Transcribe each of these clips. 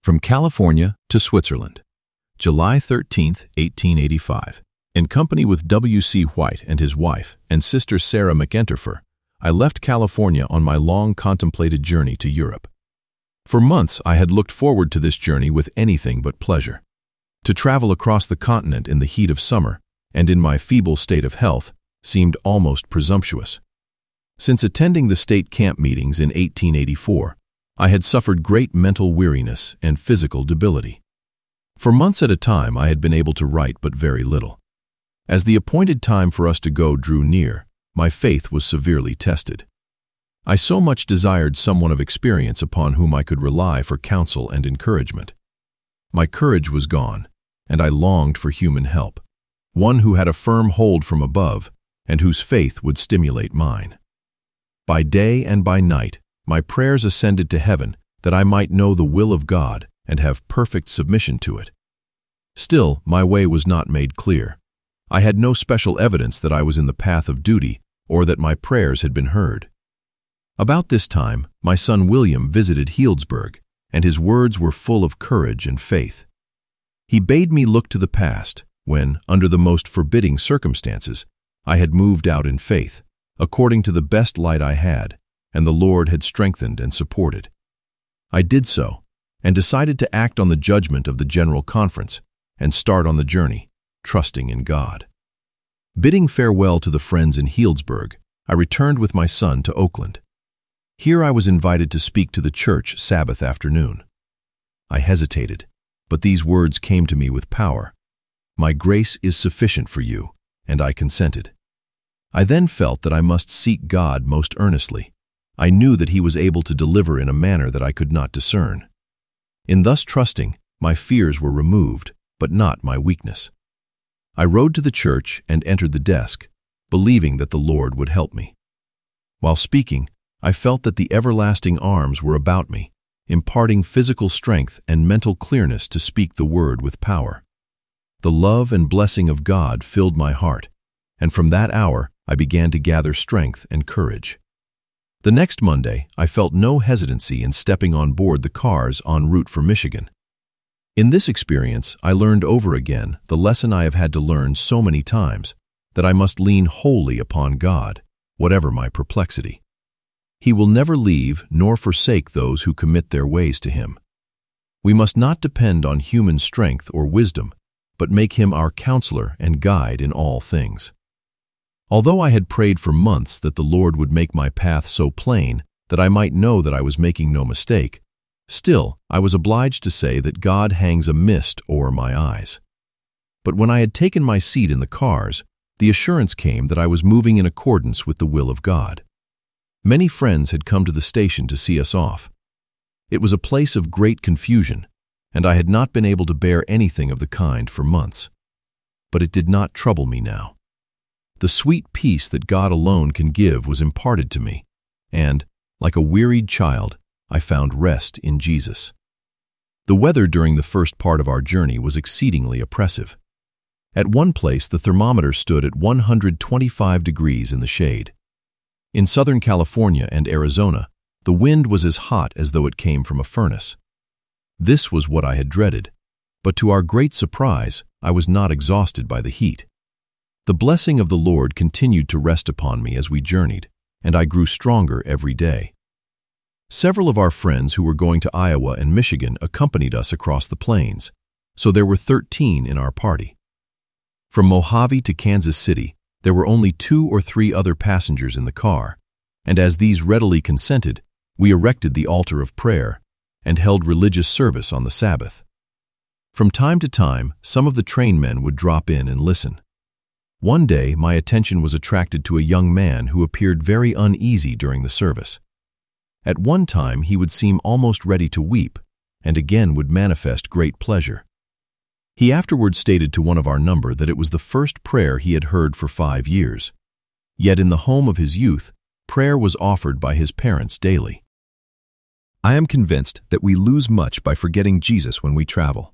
From California to Switzerland, July 13, 1885. In company with W.C. White and his wife and sister Sarah McEnterfer, I left California on my long contemplated journey to Europe. For months I had looked forward to this journey with anything but pleasure. To travel across the continent in the heat of summer, and in my feeble state of health, seemed almost presumptuous. Since attending the state camp meetings in 1884, I had suffered great mental weariness and physical debility. For months at a time I had been able to write but very little. As the appointed time for us to go drew near, my faith was severely tested. I so much desired someone of experience upon whom I could rely for counsel and encouragement. My courage was gone, and I longed for human help, one who had a firm hold from above and whose faith would stimulate mine. By day and by night, my prayers ascended to heaven that I might know the will of God and have perfect submission to it. Still, my way was not made clear. I had no special evidence that I was in the path of duty or that my prayers had been heard. About this time, my son William visited Healdsburg, and his words were full of courage and faith. He bade me look to the past, when, under the most forbidding circumstances, I had moved out in faith, according to the best light I had, and the Lord had strengthened and supported. I did so, and decided to act on the judgment of the General Conference and start on the journey, trusting in God. Bidding farewell to the friends in Healdsburg, I returned with my son to Oakland. Here I was invited to speak to the church Sabbath afternoon. I hesitated, but these words came to me with power. "My grace is sufficient for you," and I consented. I then felt that I must seek God most earnestly. I knew that He was able to deliver in a manner that I could not discern. In thus trusting, my fears were removed, but not my weakness. I rode to the church and entered the desk, believing that the Lord would help me. While speaking, I felt that the everlasting arms were about me, imparting physical strength and mental clearness to speak the word with power. The love and blessing of God filled my heart, and from that hour I began to gather strength and courage. The next Monday, I felt no hesitancy in stepping on board the cars en route for Michigan. In this experience, I learned over again the lesson I have had to learn so many times, that I must lean wholly upon God, whatever my perplexity. He will never leave nor forsake those who commit their ways to Him. We must not depend on human strength or wisdom, but make Him our counselor and guide in all things. Although I had prayed for months that the Lord would make my path so plain that I might know that I was making no mistake, still I was obliged to say that God hangs a mist o'er my eyes. But when I had taken my seat in the cars, the assurance came that I was moving in accordance with the will of God. Many friends had come to the station to see us off. It was a place of great confusion, and I had not been able to bear anything of the kind for months. But it did not trouble me now. The sweet peace that God alone can give was imparted to me, and, like a wearied child, I found rest in Jesus. The weather during the first part of our journey was exceedingly oppressive. At one place the thermometer stood at 125 degrees in the shade. In Southern California and Arizona, the wind was as hot as though it came from a furnace. This was what I had dreaded, but to our great surprise, I was not exhausted by the heat. The blessing of the Lord continued to rest upon me as we journeyed, and I grew stronger every day. Several of our friends who were going to Iowa and Michigan accompanied us across the plains, so there were 13 in our party. From Mojave to Kansas City, there were only 2 or 3 other passengers in the car, and as these readily consented, we erected the altar of prayer and held religious service on the Sabbath. From time to time, some of the trainmen would drop in and listen. One day, my attention was attracted to a young man who appeared very uneasy during the service. At one time, he would seem almost ready to weep, and again would manifest great pleasure. He afterward stated to one of our number that it was the first prayer he had heard for 5 years. Yet in the home of his youth, prayer was offered by his parents daily. I am convinced that we lose much by forgetting Jesus when we travel.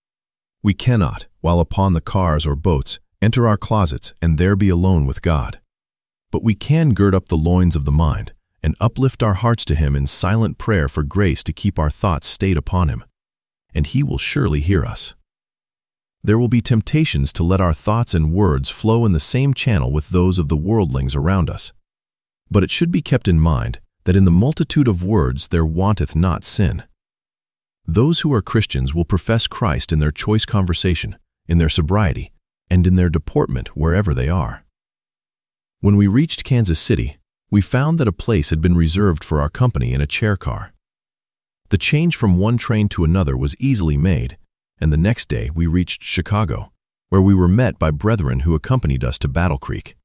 We cannot, while upon the cars or boats, enter our closets and there be alone with God. But we can gird up the loins of the mind and uplift our hearts to Him in silent prayer for grace to keep our thoughts stayed upon Him. and He will surely hear us. There will be temptations to let our thoughts and words flow in the same channel with those of the worldlings around us. But it should be kept in mind that in the multitude of words there wanteth not sin. Those who are Christians will profess Christ in their choice conversation, in their sobriety, and in their deportment wherever they are. When we reached Kansas City, we found that a place had been reserved for our company in a chair car. The change from one train to another was easily made, and the next day we reached Chicago, where we were met by brethren who accompanied us to Battle Creek.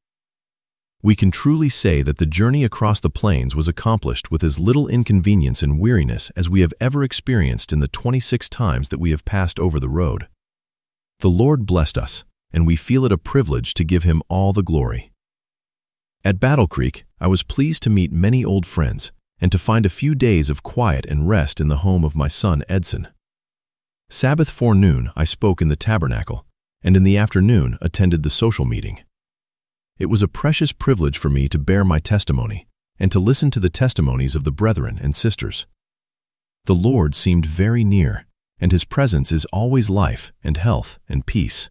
We can truly say that the journey across the plains was accomplished with as little inconvenience and weariness as we have ever experienced in the 26 times that we have passed over the road. The Lord blessed us, and we feel it a privilege to give Him all the glory. At Battle Creek, I was pleased to meet many old friends and to find a few days of quiet and rest in the home of my son Edson. Sabbath forenoon, I spoke in the tabernacle, and in the afternoon attended the social meeting. It was a precious privilege for me to bear my testimony and to listen to the testimonies of the brethren and sisters. The Lord seemed very near, and His presence is always life and health and peace.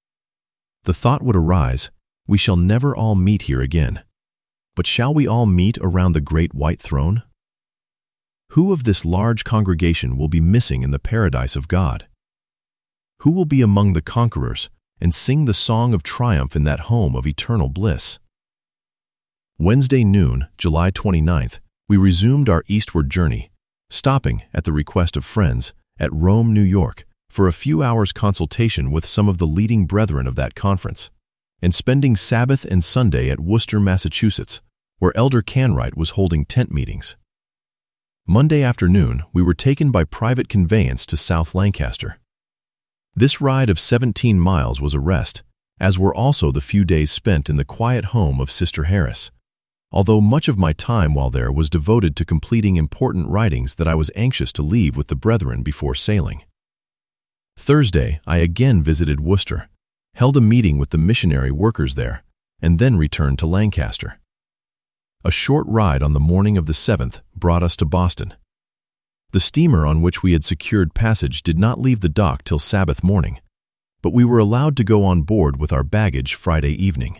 The thought would arise, we shall never all meet here again, but shall we all meet around the great white throne? Who of this large congregation will be missing in the paradise of God? Who will be among the conquerors and sing the song of triumph in that home of eternal bliss? Wednesday noon, July 29th, we resumed our eastward journey, stopping, at the request of friends, at Rome, New York, for a few hours' consultation with some of the leading brethren of that conference, and spending Sabbath and Sunday at Worcester, Massachusetts, where Elder Canwright was holding tent meetings. Monday afternoon, we were taken by private conveyance to South Lancaster. This ride of 17 miles was a rest, as were also the few days spent in the quiet home of Sister Harris, although much of my time while there was devoted to completing important writings that I was anxious to leave with the brethren before sailing. Thursday, I again visited Worcester, held a meeting with the missionary workers there, and then returned to Lancaster. A short ride on the morning of the 7th brought us to Boston. The steamer on which we had secured passage did not leave the dock till Sabbath morning, but we were allowed to go on board with our baggage Friday evening.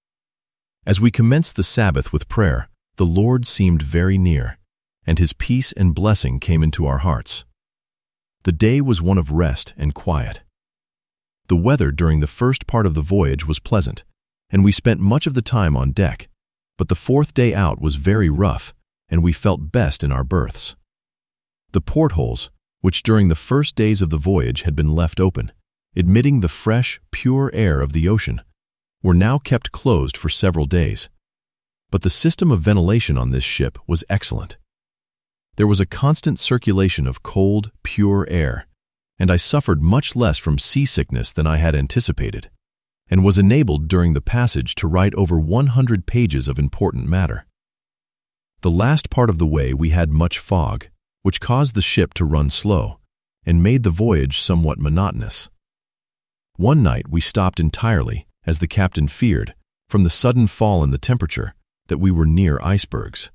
As we commenced the Sabbath with prayer, the Lord seemed very near, and His peace and blessing came into our hearts. The day was one of rest and quiet. The weather during the first part of the voyage was pleasant, and we spent much of the time on deck, but the 4th day out was very rough, and we felt best in our berths. The portholes, which during the first days of the voyage had been left open, admitting the fresh, pure air of the ocean, were now kept closed for several days. But the system of ventilation on this ship was excellent. There was a constant circulation of cold, pure air, and I suffered much less from seasickness than I had anticipated, and was enabled during the passage to write over 100 pages of important matter. The last part of the way we had much fog, which caused the ship to run slow, and made the voyage somewhat monotonous. One night we stopped entirely, as the captain feared, from the sudden fall in the temperature, that we were near icebergs.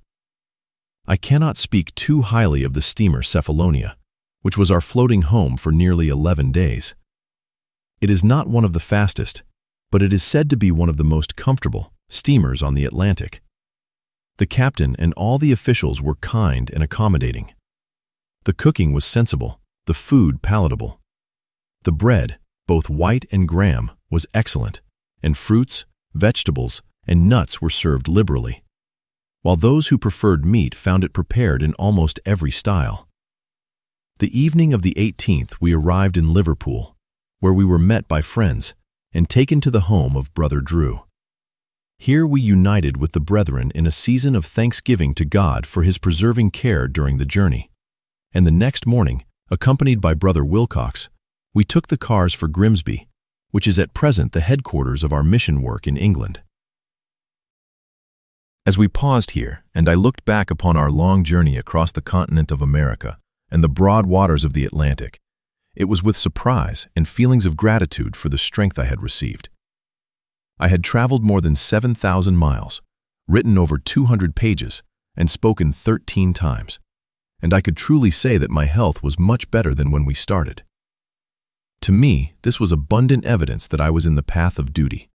I cannot speak too highly of the steamer Cephalonia, which was our floating home for nearly 11 days. It is not one of the fastest, but it is said to be one of the most comfortable steamers on the Atlantic. The captain and all the officials were kind and accommodating. The cooking was sensible, the food palatable. The bread, both white and graham, was excellent, and fruits, vegetables, and nuts were served liberally, while those who preferred meat found it prepared in almost every style. The evening of the 18th we arrived in Liverpool, where we were met by friends and taken to the home of Brother Drew. Here we united with the brethren in a season of thanksgiving to God for His preserving care during the journey, and the next morning, accompanied by Brother Wilcox, we took the cars for Grimsby, which is at present the headquarters of our mission work in England. As we paused here, and I looked back upon our long journey across the continent of America and the broad waters of the Atlantic, it was with surprise and feelings of gratitude for the strength I had received. I had traveled more than 7,000 miles, written over 200 pages, and spoken 13 times, and I could truly say that my health was much better than when we started. To me, this was abundant evidence that I was in the path of duty.